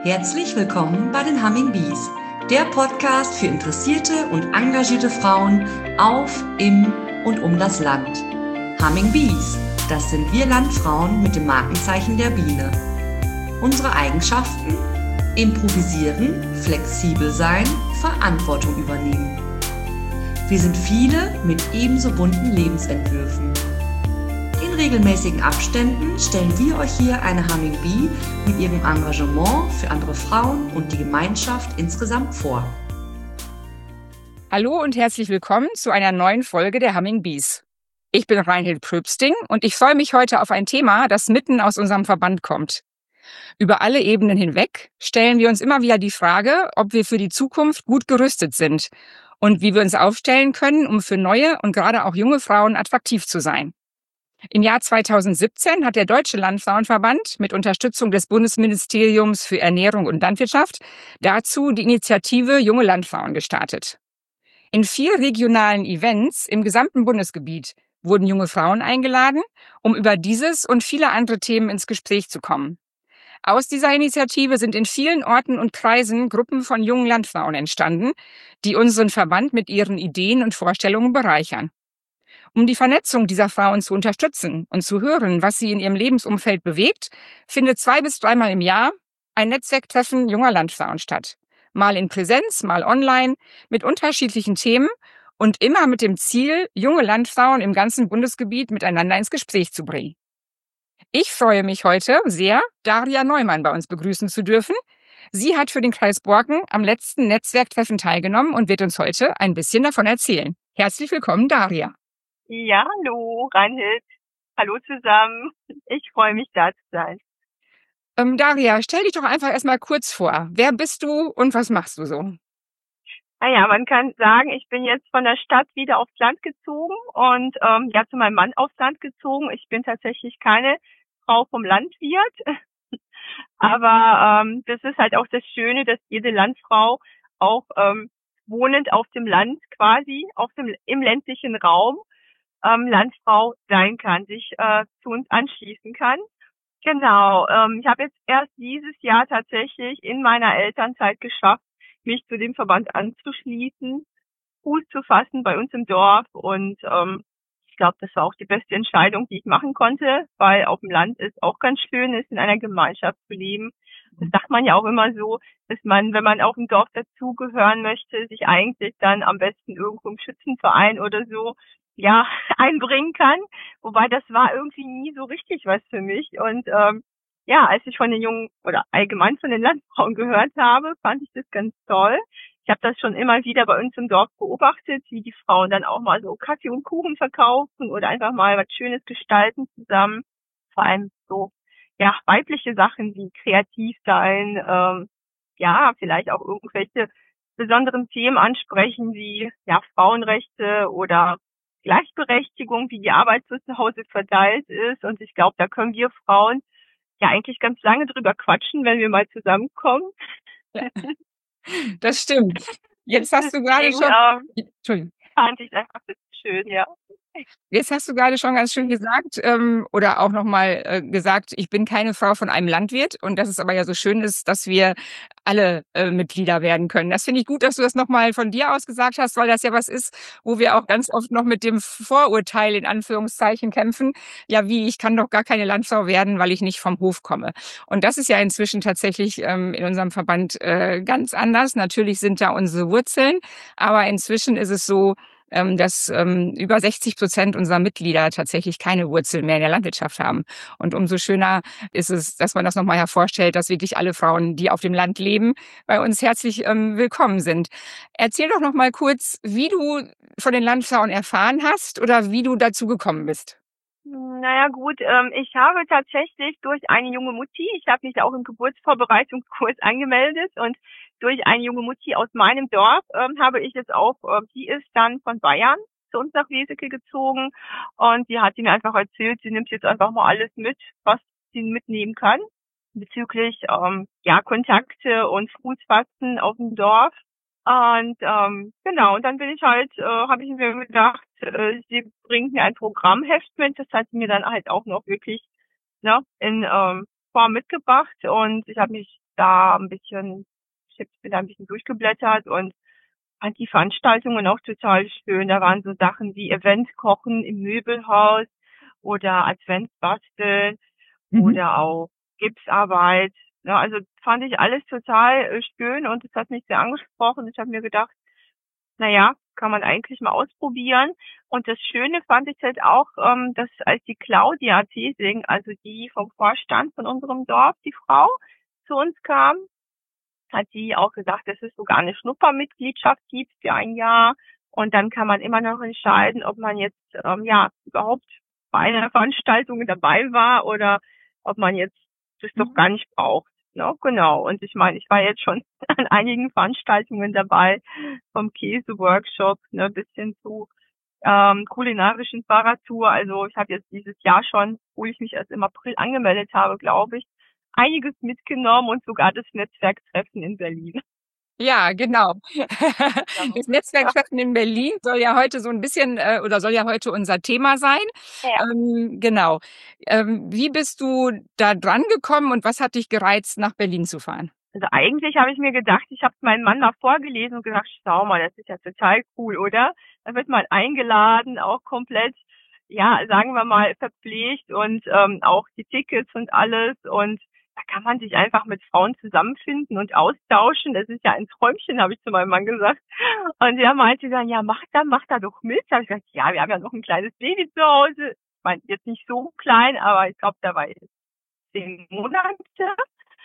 Herzlich willkommen bei den Humming Bees, der Podcast für interessierte und engagierte Frauen auf, im und um das Land. Humming Bees, das sind wir Landfrauen mit dem Markenzeichen der Biene. Unsere Eigenschaften? Improvisieren, flexibel sein, Verantwortung übernehmen. Wir sind viele mit ebenso bunten Lebensentwürfen. In regelmäßigen Abständen stellen wir euch hier eine Humming Bee mit ihrem Engagement für andere Frauen und die Gemeinschaft insgesamt vor. Hallo und herzlich willkommen zu einer neuen Folge der Humming Bees. Ich bin Reinhild Pröbsting und ich freue mich heute auf ein Thema, das mitten aus unserem Verband kommt. Über alle Ebenen hinweg stellen wir uns immer wieder die Frage, ob wir für die Zukunft gut gerüstet sind und wie wir uns aufstellen können, um für neue und gerade auch junge Frauen attraktiv zu sein. Im Jahr 2017 hat der Deutsche Landfrauenverband mit Unterstützung des Bundesministeriums für Ernährung und Landwirtschaft dazu die Initiative Junge Landfrauen gestartet. In 4 regionalen Events im gesamten Bundesgebiet wurden junge Frauen eingeladen, um über dieses und viele andere Themen ins Gespräch zu kommen. Aus dieser Initiative sind in vielen Orten und Kreisen Gruppen von jungen Landfrauen entstanden, die unseren Verband mit ihren Ideen und Vorstellungen bereichern. Um die Vernetzung dieser Frauen zu unterstützen und zu hören, was sie in ihrem Lebensumfeld bewegt, findet 2 bis 3 Mal im Jahr ein Netzwerktreffen junger Landfrauen statt. Mal in Präsenz, mal online, mit unterschiedlichen Themen und immer mit dem Ziel, junge Landfrauen im ganzen Bundesgebiet miteinander ins Gespräch zu bringen. Ich freue mich heute sehr, Daria Neumann bei uns begrüßen zu dürfen. Sie hat für den Kreis Borken am letzten Netzwerktreffen teilgenommen und wird uns heute ein bisschen davon erzählen. Herzlich willkommen, Daria. Ja, hallo, Reinhild. Hallo zusammen. Ich freue mich, da zu sein. Daria, stell dich doch einfach erstmal kurz vor. Wer bist du und was machst du so? Naja, man kann sagen, ich bin jetzt von der Stadt wieder aufs Land gezogen und zu meinem Mann aufs Land gezogen. Ich bin tatsächlich keine Frau vom Landwirt, aber das ist halt auch das Schöne, dass jede Landfrau auch wohnend auf dem Land quasi, im ländlichen Raum Landfrau sein kann, sich zu uns anschließen kann. Genau, ich habe jetzt erst dieses Jahr tatsächlich in meiner Elternzeit geschafft, mich zu dem Verband anzuschließen, Fuß zu fassen bei uns im Dorf und ich glaube, das war auch die beste Entscheidung, die ich machen konnte, weil auf dem Land ist auch ganz schön, ist in einer Gemeinschaft zu leben. Das sagt man ja auch immer so, dass man, wenn man auf dem Dorf dazugehören möchte, sich eigentlich dann am besten irgendwo im Schützenverein oder so einbringen kann. Wobei das war irgendwie nie so richtig was für mich. Und als ich von den Jungen oder allgemein von den Landfrauen gehört habe, fand ich das ganz toll. Ich habe das schon immer wieder bei uns im Dorf beobachtet, wie die Frauen dann auch mal so Kaffee und Kuchen verkaufen oder einfach mal was Schönes gestalten zusammen. Vor allem so weibliche Sachen wie kreativ sein, vielleicht auch irgendwelche besonderen Themen ansprechen wie Frauenrechte oder Gleichberechtigung, wie die Arbeit so zu Hause verteilt ist. Und ich glaube, da können wir Frauen ja eigentlich ganz lange drüber quatschen, wenn wir mal zusammenkommen. Ja, das stimmt. Jetzt hast du gerade schon... Entschuldigung. Fand ich einfach schön, ja. Jetzt hast du gerade schon ganz schön gesagt oder auch nochmal gesagt, ich bin keine Frau von einem Landwirt und dass es aber ja so schön ist, dass wir alle Mitglieder werden können. Das finde ich gut, dass du das nochmal von dir aus gesagt hast, weil das ja was ist, wo wir auch ganz oft noch mit dem Vorurteil in Anführungszeichen kämpfen. Ja, ich kann doch gar keine Landfrau werden, weil ich nicht vom Hof komme. Und das ist ja inzwischen tatsächlich in unserem Verband ganz anders. Natürlich sind da unsere Wurzeln, aber inzwischen ist es so, dass über 60% unserer Mitglieder tatsächlich keine Wurzeln mehr in der Landwirtschaft haben. Und umso schöner ist es, dass man das nochmal hervorstellt, dass wirklich alle Frauen, die auf dem Land leben, bei uns herzlich willkommen sind. Erzähl doch noch mal kurz, wie du von den Landfrauen erfahren hast oder wie du dazu gekommen bist. Naja gut, ich habe tatsächlich durch eine junge Mutti, ich habe mich auch im Geburtsvorbereitungskurs angemeldet und durch eine junge Mutti aus meinem Dorf habe ich jetzt auch, die ist dann von Bayern zu uns nach Weseke gezogen und die hat mir einfach erzählt, sie nimmt jetzt einfach mal alles mit, was sie mitnehmen kann bezüglich Kontakte und Fußfassen auf dem Dorf. Und und dann bin ich halt, habe ich mir gedacht, sie bringt mir ein Programmheft mit, das hat sie mir dann halt auch noch wirklich in Form mitgebracht und ich habe mich da ein bisschen, bin da ein bisschen durchgeblättert und fand die Veranstaltungen auch total schön. Da waren so Sachen wie Eventkochen im Möbelhaus oder Adventsbasteln oder auch Gipsarbeit. Ja, also fand ich alles total schön und es hat mich sehr angesprochen. Ich habe mir gedacht, naja, kann man eigentlich mal ausprobieren. Und das Schöne fand ich halt auch, dass als die Claudia Thesing, also die vom Vorstand von unserem Dorf, die Frau, zu uns kam, hat die auch gesagt, dass es sogar eine Schnuppermitgliedschaft gibt für ein Jahr. Und dann kann man immer noch entscheiden, ob man jetzt überhaupt bei einer Veranstaltung dabei war oder ob man jetzt das doch gar nicht braucht. Ne? Genau. Und ich meine, ich war jetzt schon an einigen Veranstaltungen dabei, vom Käse-Workshop, ne, bis hin zu kulinarischen Fahrradtour. Also ich habe jetzt dieses Jahr schon, wo ich mich erst im April angemeldet habe, glaube ich, einiges mitgenommen und sogar das Netzwerktreffen in Berlin. Ja, genau. Das Netzwerktreffen in Berlin soll ja heute so ein bisschen oder soll ja heute unser Thema sein. Ja. Genau. Wie bist du da dran gekommen und was hat dich gereizt, nach Berlin zu fahren? Also eigentlich habe ich mir gedacht, ich habe es meinem Mann mal vorgelesen und gesagt, schau mal, das ist ja total cool, oder? Da wird man eingeladen, auch komplett, ja, sagen wir mal, verpflegt und auch die Tickets und alles. Und da kann man sich einfach mit Frauen zusammenfinden und austauschen. Das ist ja ein Träumchen, habe ich zu meinem Mann gesagt. Und er meinte dann, ja, mach da doch mit. Da habe ich gesagt, ja, wir haben ja noch ein kleines Baby zu Hause. Ich meine, jetzt nicht so klein, aber ich glaube, da war jetzt 10 Monate.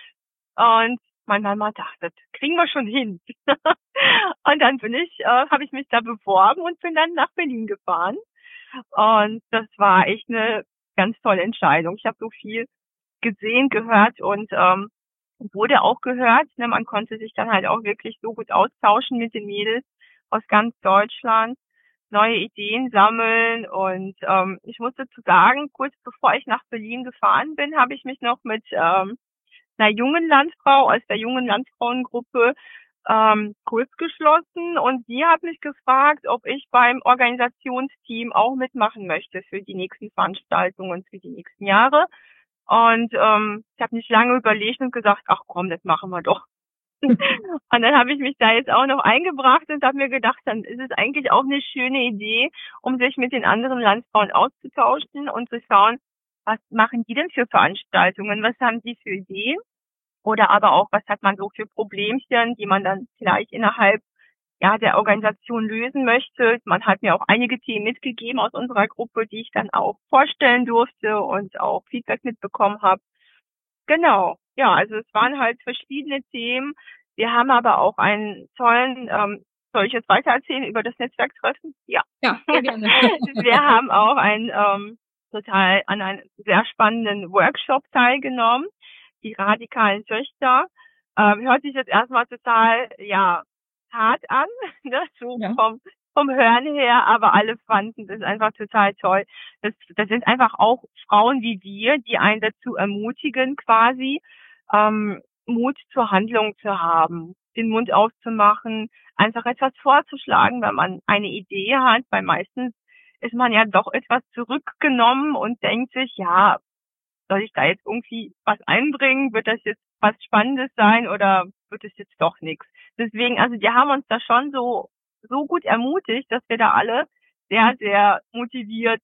Und mein Mann dachte, das kriegen wir schon hin. Und dann habe ich mich da beworben und bin dann nach Berlin gefahren. Und das war echt eine ganz tolle Entscheidung. Ich habe so viel gesehen, gehört und wurde auch gehört. Ne? Man konnte sich dann halt auch wirklich so gut austauschen mit den Mädels aus ganz Deutschland, neue Ideen sammeln. Und ich muss dazu sagen, kurz bevor ich nach Berlin gefahren bin, habe ich mich noch mit einer jungen Landfrau aus der jungen Landfrauengruppe kurz geschlossen und sie hat mich gefragt, ob ich beim Organisationsteam auch mitmachen möchte für die nächsten Veranstaltungen, für die nächsten Jahre. Und ich habe nicht lange überlegt und gesagt, ach komm, das machen wir doch. Und dann habe ich mich da jetzt auch noch eingebracht und habe mir gedacht, dann ist es eigentlich auch eine schöne Idee, um sich mit den anderen Landfrauen auszutauschen und zu schauen, was machen die denn für Veranstaltungen, was haben die für Ideen? Oder aber auch, was hat man so für Problemchen, die man dann vielleicht innerhalb der Organisation lösen möchte. Man hat mir auch einige Themen mitgegeben aus unserer Gruppe, die ich dann auch vorstellen durfte und auch Feedback mitbekommen habe. Genau. Ja, also es waren halt verschiedene Themen. Wir haben aber auch einen tollen, soll ich jetzt weitererzählen über das Netzwerktreffen? Ja. Ja, sehr gerne. Wir haben auch an einem sehr spannenden Workshop teilgenommen. Die radikalen Töchter. Hört sich jetzt erstmal total, hart an, ne? So Ja. vom Hören her, aber alle fanden das einfach total toll. Das sind einfach auch Frauen wie wir, die einen dazu ermutigen, quasi Mut zur Handlung zu haben, den Mund aufzumachen, einfach etwas vorzuschlagen, wenn man eine Idee hat, weil meistens ist man ja doch etwas zurückgenommen und denkt sich, ja, soll ich da jetzt irgendwie was einbringen? Wird das jetzt was Spannendes sein oder wird es jetzt doch nichts? Deswegen, also die haben uns da schon so gut ermutigt, dass wir da alle sehr, sehr motiviert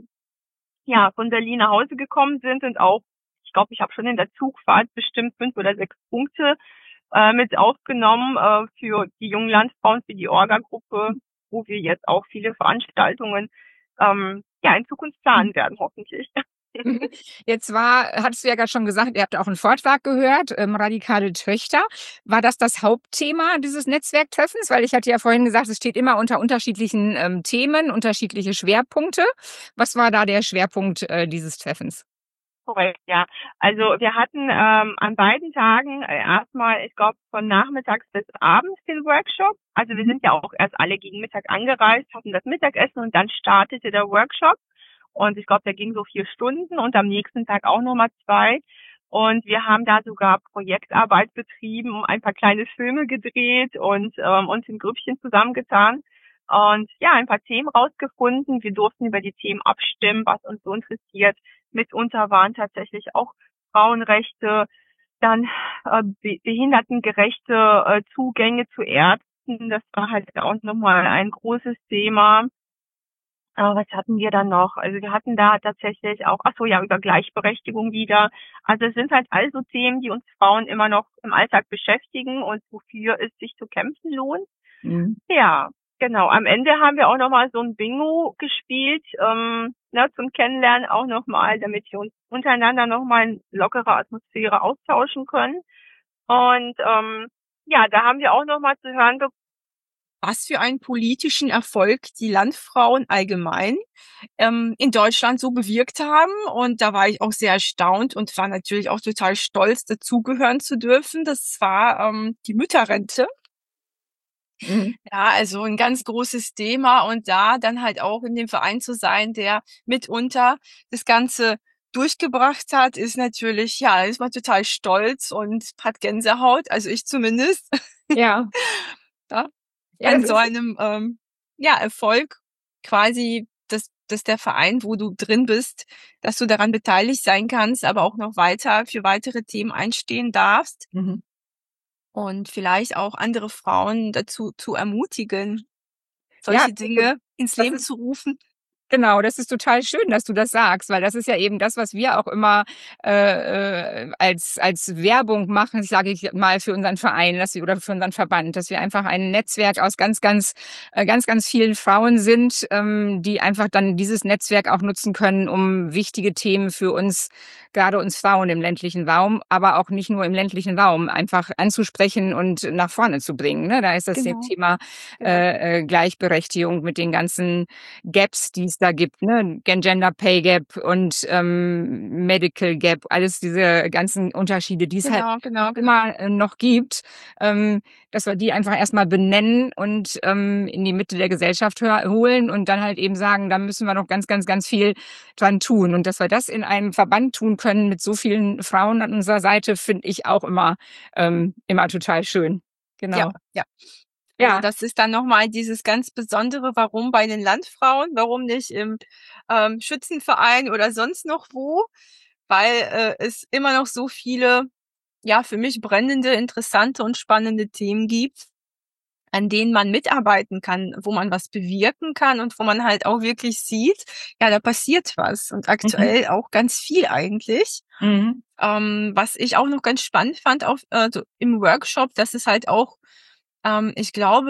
von Berlin nach Hause gekommen sind und auch, ich glaube, ich habe schon in der Zugfahrt bestimmt 5 oder 6 Punkte mit aufgenommen für die jungen Landfrauen, für die Orga-Gruppe, wo wir jetzt auch viele Veranstaltungen in Zukunft planen werden, hoffentlich. Jetzt hattest du ja gerade schon gesagt, ihr habt auch einen Vortrag gehört, radikale Töchter. War das Hauptthema dieses Netzwerktreffens? Weil ich hatte ja vorhin gesagt, es steht immer unter unterschiedlichen Themen, unterschiedliche Schwerpunkte. Was war da der Schwerpunkt dieses Treffens? Korrekt, ja. Also wir hatten an beiden Tagen erstmal, ich glaube, von nachmittags bis abends den Workshop. Also wir sind ja auch erst alle gegen Mittag angereist, hatten das Mittagessen und dann startete der Workshop. Und ich glaube, der ging so 4 Stunden und am nächsten Tag auch nochmal 2. Und wir haben da sogar Projektarbeit betrieben, ein paar kleine Filme gedreht und uns in Grüppchen zusammengetan. Und ein paar Themen rausgefunden. Wir durften über die Themen abstimmen, was uns so interessiert. Mitunter waren tatsächlich auch Frauenrechte Dann behindertengerechte Zugänge zu Ärzten, das war halt auch nochmal ein großes Thema. Was hatten wir dann noch? Also wir hatten da tatsächlich auch, über Gleichberechtigung wieder. Also es sind halt also Themen, die uns Frauen immer noch im Alltag beschäftigen und wofür es sich zu kämpfen lohnt. Mhm. Ja, genau. Am Ende haben wir auch nochmal so ein Bingo gespielt, zum Kennenlernen auch nochmal, damit wir uns untereinander nochmal in lockerer Atmosphäre austauschen können. Und da haben wir auch nochmal zu hören bekommen, was für einen politischen Erfolg die Landfrauen allgemein in Deutschland so bewirkt haben. Und da war ich auch sehr erstaunt und war natürlich auch total stolz, dazugehören zu dürfen. Das war die Mütterrente. Mhm. Ja, also ein ganz großes Thema. Und da dann halt auch in dem Verein zu sein, der mitunter das Ganze durchgebracht hat, ist natürlich, ja, ist man total stolz und hat Gänsehaut. Also ich zumindest. Ja. Ja. Ja, An das so ist, einem Erfolg quasi, dass der Verein, wo du drin bist, dass du daran beteiligt sein kannst, aber auch noch weiter für weitere Themen einstehen darfst mhm. und vielleicht auch andere Frauen dazu zu ermutigen, Ja, solche Dinge ins das Leben ist zu rufen. Genau, das ist total schön, dass du das sagst, weil das ist ja eben das, was wir auch immer als Werbung machen, sage ich mal, für unseren Verein, oder für unseren Verband, dass wir einfach ein Netzwerk aus ganz vielen Frauen sind, die einfach dann dieses Netzwerk auch nutzen können, um wichtige Themen für uns, gerade uns Frauen im ländlichen Raum, aber auch nicht nur im ländlichen Raum, einfach anzusprechen und nach vorne zu bringen. Ne? Da ist das Genau. Thema Gleichberechtigung mit den ganzen Gaps, die es da gibt, ne? Gender Pay Gap und Medical Gap, alles diese ganzen Unterschiede, die es halt Genau. immer noch gibt, dass wir die einfach erstmal benennen und in die Mitte der Gesellschaft holen und dann halt eben sagen, da müssen wir noch ganz viel dran tun. Und dass wir das in einem Verband tun können mit so vielen Frauen an unserer Seite, finde ich auch immer total schön. Genau. Ja. Ja. Also das ist dann nochmal dieses ganz Besondere, warum bei den Landfrauen, warum nicht im Schützenverein oder sonst noch wo, weil es immer noch so viele, ja, für mich brennende, interessante und spannende Themen gibt, an denen man mitarbeiten kann, wo man was bewirken kann und wo man halt auch wirklich sieht, ja, da passiert was. Und aktuell auch ganz viel eigentlich. Mhm. Was ich auch noch ganz spannend fand so im Workshop, dass es halt auch, ich glaube,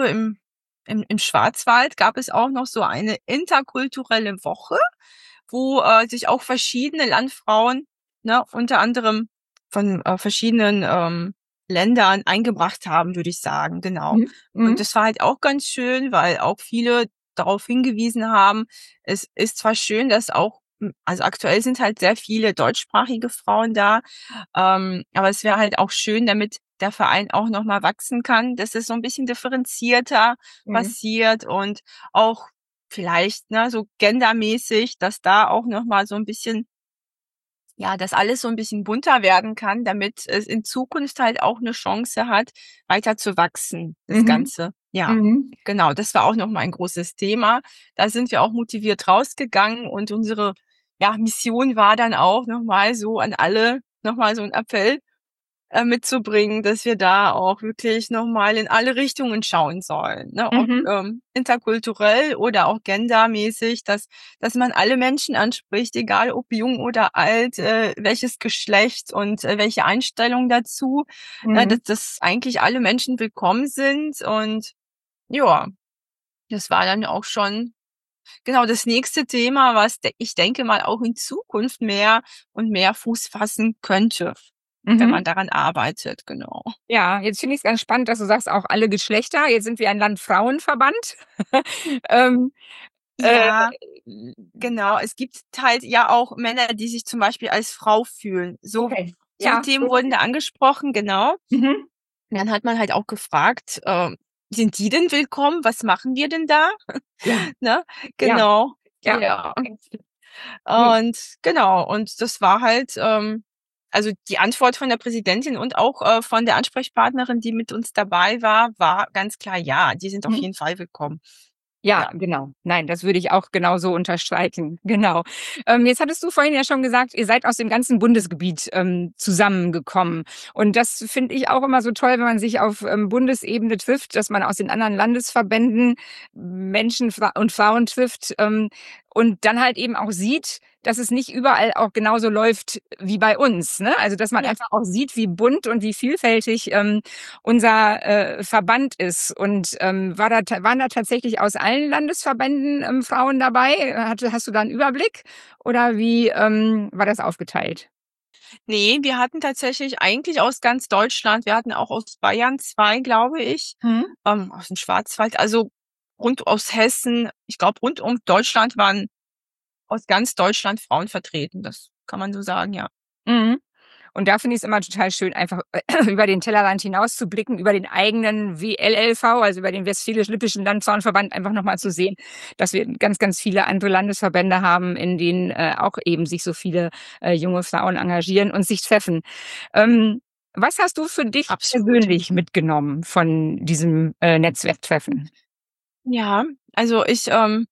im Schwarzwald gab es auch noch so eine interkulturelle Woche, wo sich auch verschiedene Landfrauen, ne, unter anderem von verschiedenen Ländern eingebracht haben, würde ich sagen, genau. Mhm. Und das war halt auch ganz schön, weil auch viele darauf hingewiesen haben, es ist zwar schön, dass auch, also aktuell sind halt sehr viele deutschsprachige Frauen da, aber es wäre halt auch schön, damit der Verein auch noch mal wachsen kann, dass es so ein bisschen differenzierter passiert und auch vielleicht, ne, so gendermäßig, dass da auch noch mal so ein bisschen, ja, dass alles so ein bisschen bunter werden kann, damit es in Zukunft halt auch eine Chance hat, weiter zu wachsen, das Ganze. Ja, Mhm. genau, das war auch noch mal ein großes Thema. Da sind wir auch motiviert rausgegangen und unsere, ja, Mission war dann auch noch mal so an alle noch mal so ein Appell mitzubringen, dass wir da auch wirklich noch mal in alle Richtungen schauen sollen, ne? Ob interkulturell oder auch gendermäßig, dass man alle Menschen anspricht, egal ob jung oder alt, welches Geschlecht und welche Einstellung dazu, dass eigentlich alle Menschen willkommen sind. Und ja, das war dann auch schon genau das nächste Thema, was ich denke mal auch in Zukunft mehr und mehr Fuß fassen könnte, wenn man daran arbeitet, genau. Ja, jetzt finde ich es ganz spannend, dass du sagst, auch alle Geschlechter. Jetzt sind wir ein Landfrauenverband. ähm, Ja, genau. Es gibt halt ja auch Männer, die sich zum Beispiel als Frau fühlen. So ja. Themen wurden da angesprochen, genau. Mhm. Dann hat man halt auch gefragt, sind die denn willkommen? Was machen wir denn da? Ja. Ne? Genau. Ja. Ja. Und genau, und das war halt, also die Antwort von der Präsidentin und auch von der Ansprechpartnerin, die mit uns dabei war ganz klar, ja, die sind auf jeden Fall willkommen. Ja, Ja. genau. Nein, das würde ich auch genauso unterstreichen. Genau. Jetzt hattest du vorhin ja schon gesagt, ihr seid aus dem ganzen Bundesgebiet zusammengekommen. Und das finde ich auch immer so toll, wenn man sich auf Bundesebene trifft, dass man aus den anderen Landesverbänden Menschen und Frauen trifft und dann halt eben auch sieht, dass es nicht überall auch genauso läuft wie bei uns. Ne? Also dass man Ja. einfach auch sieht, wie bunt und wie vielfältig unser Verband ist. Und waren da tatsächlich aus allen Landesverbänden Frauen dabei? Hast du da einen Überblick? Oder wie war das aufgeteilt? Ne, wir hatten tatsächlich eigentlich aus ganz Deutschland, wir hatten auch aus Bayern 2, glaube ich, Mhm. aus dem Schwarzwald, also rund aus Hessen. Ich glaube, rund um Deutschland waren aus ganz Deutschland Frauen vertreten. Das kann man so sagen, ja. Mhm. Und da finde ich es immer total schön, einfach über den Tellerrand hinaus zu blicken, über den eigenen WLLV, also über den Westfälisch-Lippischen Landfrauenverband, einfach nochmal zu sehen, dass wir ganz, ganz viele andere Landesverbände haben, in denen auch eben sich so viele junge Frauen engagieren und sich treffen. Was hast du für dich Absolut. persönlich mitgenommen von diesem Netzwerktreffen? Ja, also ich,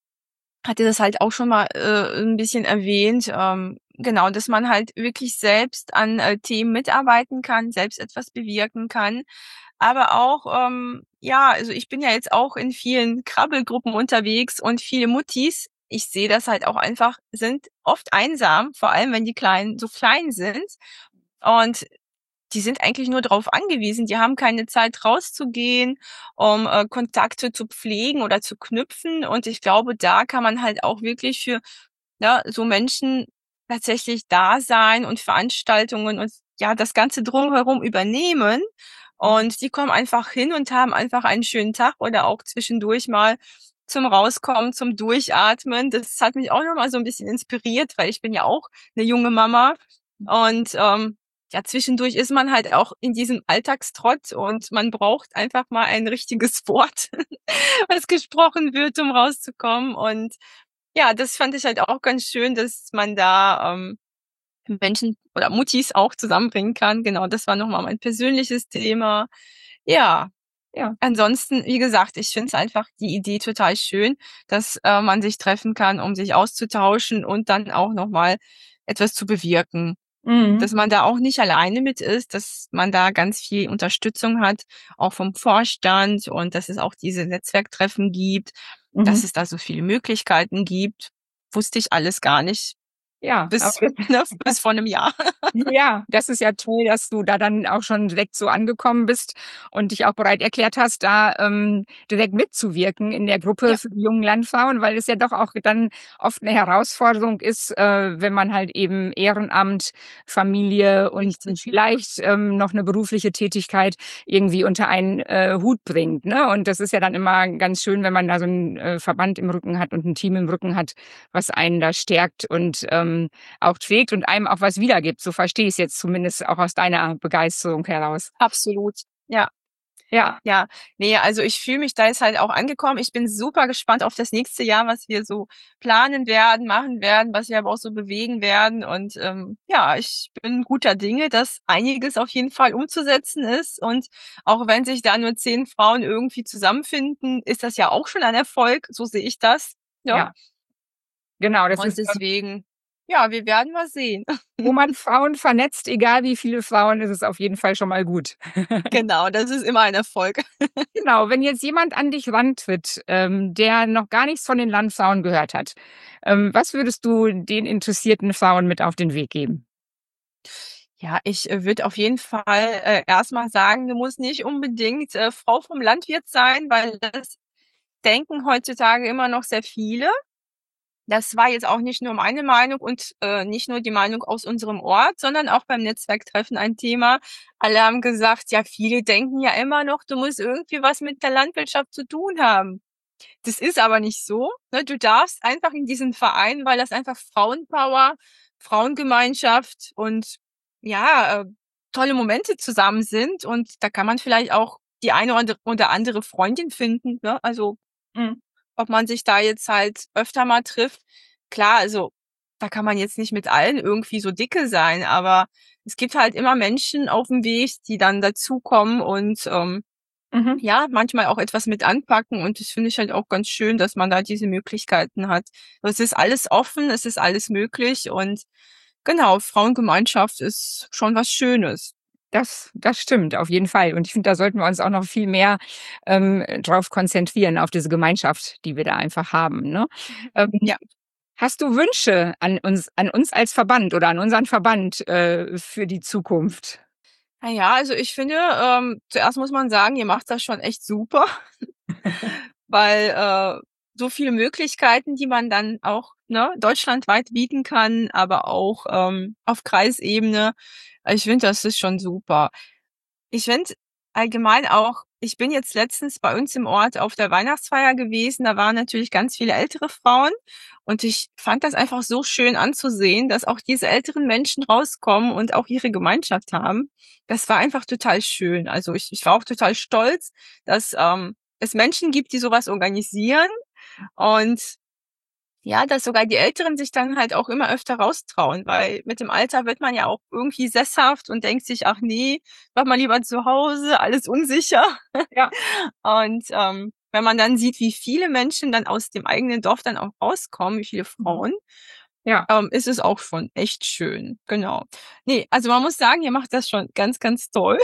hatte das halt auch schon mal, 'n bisschen erwähnt, genau, dass man halt wirklich selbst an, Themen mitarbeiten kann, selbst etwas bewirken kann. Aber auch, ja, also ich bin ja jetzt auch in vielen Krabbelgruppen unterwegs und viele Muttis, ich sehe das halt auch einfach, sind oft einsam, vor allem wenn die Kleinen so klein sind. Und die sind eigentlich nur darauf angewiesen. Die haben keine Zeit rauszugehen, um, Kontakte zu pflegen oder zu knüpfen. Und ich glaube, da kann man halt auch wirklich für, ja, so Menschen tatsächlich da sein und Veranstaltungen und ja, das Ganze drumherum übernehmen. Und die kommen einfach hin und haben einfach einen schönen Tag oder auch zwischendurch mal zum Rauskommen, zum Durchatmen. Das hat mich auch noch mal so ein bisschen inspiriert, weil ich bin ja auch eine junge Mama und, ja, zwischendurch ist man halt auch in diesem Alltagstrott und man braucht einfach mal ein richtiges Wort, was gesprochen wird, um rauszukommen. Und ja, das fand ich halt auch ganz schön, dass man da, Menschen oder Muttis auch zusammenbringen kann. Genau, das war noch mal mein persönliches Thema. Ja, Ja. ansonsten, wie gesagt, ich finde es einfach die Idee total schön, dass, man sich treffen kann, um sich auszutauschen und dann auch noch mal etwas zu bewirken. Mhm. Dass man da auch nicht alleine mit ist, dass man da ganz viel Unterstützung hat, auch vom Vorstand und dass es auch diese Netzwerktreffen gibt, dass Mhm. es da so viele Möglichkeiten gibt, wusste ich alles gar nicht Ja, aber bis, ne, bis vor 'nem Jahr. ja, das ist ja toll, dass du da dann auch schon direkt so angekommen bist und dich auch bereit erklärt hast, da direkt mitzuwirken in der Gruppe Ja, für die jungen Landfrauen, weil es ja doch auch dann oft eine Herausforderung ist, wenn man halt eben Ehrenamt, Familie und richtig. vielleicht noch eine berufliche Tätigkeit irgendwie unter einen Hut bringt. Ne? Und das ist ja dann immer ganz schön, wenn man da so einen Verband im Rücken hat und ein Team im Rücken hat, was einen da stärkt und auch trägt und einem auch was wiedergibt. So verstehe ich es jetzt zumindest auch aus deiner Begeisterung heraus. Absolut. Ja. Ja. Ja, ne, also ich fühle mich da jetzt halt auch angekommen. Ich bin super gespannt auf das nächste Jahr, was wir so planen werden, machen werden, was wir aber auch so bewegen werden. Und, ja, ich bin guter Dinge, dass einiges auf jeden Fall umzusetzen ist. Und auch wenn sich da nur 10 Frauen irgendwie zusammenfinden, ist das ja auch schon ein Erfolg. So sehe ich das, ja. Ja, genau. Das Und ist, deswegen, ja, wir werden mal sehen. wo man Frauen vernetzt, egal wie viele Frauen, ist es auf jeden Fall schon mal gut. Genau, das ist immer ein Erfolg. Genau, wenn jetzt jemand an dich rantritt, der noch gar nichts von den Landfrauen gehört hat, was würdest du den interessierten Frauen mit auf den Weg geben? Ja, ich, würde auf jeden Fall, erst mal sagen, du musst nicht unbedingt, Frau vom Landwirt sein, weil das denken heutzutage immer noch sehr viele. Das war jetzt auch nicht nur meine Meinung und, nicht nur die Meinung aus unserem Ort, sondern auch beim Netzwerktreffen ein Thema. Alle haben gesagt: „Ja, viele denken ja immer noch, du musst irgendwie was mit der Landwirtschaft zu tun haben.“ Das ist aber nicht so, ne? Du darfst einfach in diesen Verein, weil das einfach Frauenpower, Frauengemeinschaft und ja, tolle Momente zusammen sind und da kann man vielleicht auch die eine oder andere Freundin finden, ne? Also, Mhm. ob man sich da jetzt halt öfter mal trifft. Klar, also, da kann man jetzt nicht mit allen irgendwie so dicke sein, aber es gibt halt immer Menschen auf'm Weg, die dann dazukommen und, ja, manchmal auch etwas mit anpacken und das finde ich halt auch ganz schön, dass man da diese Möglichkeiten hat. Es ist alles offen, es ist alles möglich und genau, Frauengemeinschaft ist schon was Schönes. Das stimmt, auf jeden Fall. Und ich finde, da sollten wir uns auch noch viel mehr drauf konzentrieren, auf diese Gemeinschaft, die wir da einfach haben. Ne? Ja. Hast du Wünsche an uns als Verband oder an unseren Verband für die Zukunft? Na ja, also ich finde, zuerst muss man sagen, ihr macht das schon echt super, weil so viele Möglichkeiten, die man dann auch deutschlandweit bieten kann, aber auch auf Kreisebene. Ich finde, das ist schon super. Ich finde allgemein auch, ich bin jetzt letztens bei uns im Ort auf der Weihnachtsfeier gewesen, da waren natürlich ganz viele ältere Frauen und ich fand das einfach so schön anzusehen, dass auch diese älteren Menschen rauskommen und auch ihre Gemeinschaft haben. Das war einfach total schön. Also ich war auch total stolz, dass es Menschen gibt, die sowas organisieren und ja, dass sogar die Älteren sich dann halt auch immer öfter raustrauen, weil mit dem Alter wird man ja auch irgendwie sesshaft und denkt sich, ach nee, mach mal lieber zu Hause, alles unsicher. Ja. Und wenn man dann sieht, wie viele Menschen dann aus dem eigenen Dorf dann auch rauskommen, wie viele Frauen, ist es auch schon echt schön. Genau. Nee, also man muss sagen, ihr macht das schon ganz, ganz toll.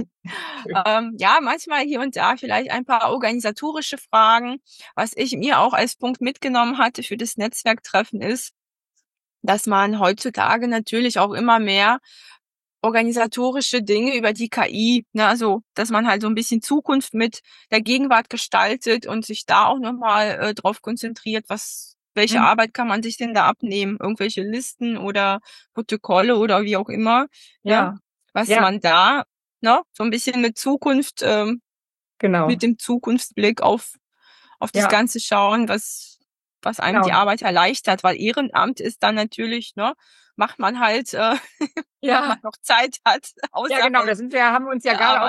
Ja, manchmal hier und da vielleicht ein paar organisatorische Fragen. Was ich mir auch als Punkt mitgenommen hatte für das Netzwerktreffen ist, dass man heutzutage natürlich auch immer mehr organisatorische Dinge über die KI, also dass man halt so ein bisschen Zukunft mit der Gegenwart gestaltet und sich da auch nochmal drauf konzentriert, welche Arbeit kann man sich denn da abnehmen? Irgendwelche Listen oder Protokolle oder wie auch immer. Ja. Was man da so ein bisschen mit Zukunft, mit dem Zukunftsblick auf das Ganze schauen, was einem die Arbeit erleichtert, weil Ehrenamt ist dann natürlich, macht man halt, wenn man noch Zeit hat. Ja, genau, haben wir uns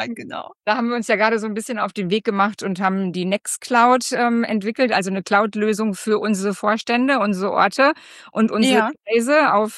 ja gerade so ein bisschen auf den Weg gemacht und haben die Nextcloud entwickelt, also eine Cloud-Lösung für unsere Vorstände, unsere Orte und unsere Kreise auf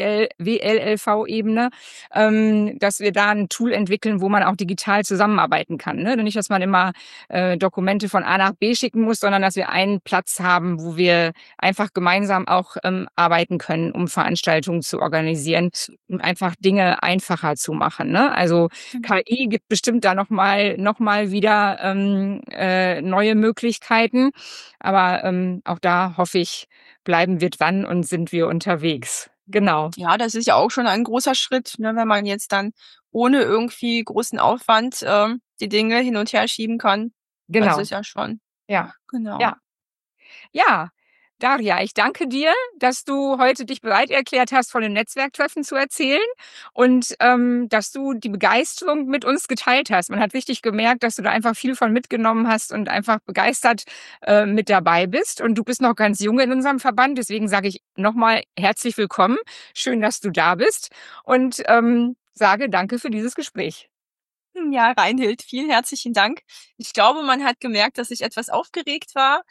WLLV-Ebene, dass wir da ein Tool entwickeln, wo man auch digital zusammenarbeiten kann. Ne? Nicht, dass man immer Dokumente von A nach B schicken muss, sondern dass wir einen Platz haben, wo wir einfach gemeinsam auch arbeiten können, um Veranstaltungen zu organisieren, um einfach Dinge einfacher zu machen. Ne? Also KI gibt bestimmt da noch mal wieder neue Möglichkeiten, aber auch da hoffe ich, bleiben wir dran und sind wir unterwegs. Genau. Ja, das ist ja auch schon ein großer Schritt, wenn man jetzt dann ohne irgendwie großen Aufwand die Dinge hin und her schieben kann. Genau. Das ist ja schon. Ja. Genau. Ja. Daria, ich danke dir, dass du heute dich bereit erklärt hast, von dem Netzwerktreffen zu erzählen und dass du die Begeisterung mit uns geteilt hast. Man hat richtig gemerkt, dass du da einfach viel von mitgenommen hast und einfach begeistert mit dabei bist. Und du bist noch ganz jung in unserem Verband, deswegen sage ich nochmal herzlich willkommen. Schön, dass du da bist und sage danke für dieses Gespräch. Ja, Reinhild, vielen herzlichen Dank. Ich glaube, man hat gemerkt, dass ich etwas aufgeregt war.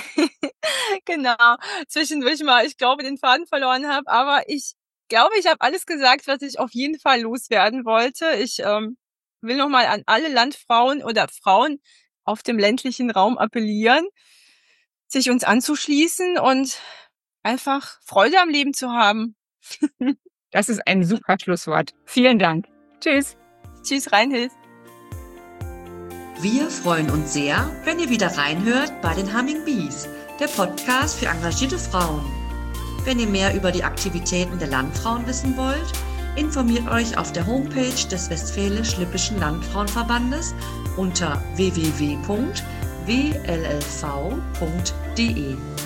Genau, zwischendurch mal, ich glaube, den Faden verloren habe. Aber ich glaube, ich habe alles gesagt, was ich auf jeden Fall loswerden wollte. Ich will nochmal an alle Landfrauen oder Frauen auf dem ländlichen Raum appellieren, sich uns anzuschließen und einfach Freude am Leben zu haben. Das ist ein super Schlusswort. Vielen Dank. Tschüss. Tschüss, Reinhild. Wir freuen uns sehr, wenn ihr wieder reinhört bei den Humming Bees, der Podcast für engagierte Frauen. Wenn ihr mehr über die Aktivitäten der Landfrauen wissen wollt, informiert euch auf der Homepage des Westfälisch-Lippischen Landfrauenverbandes unter www.wllv.de.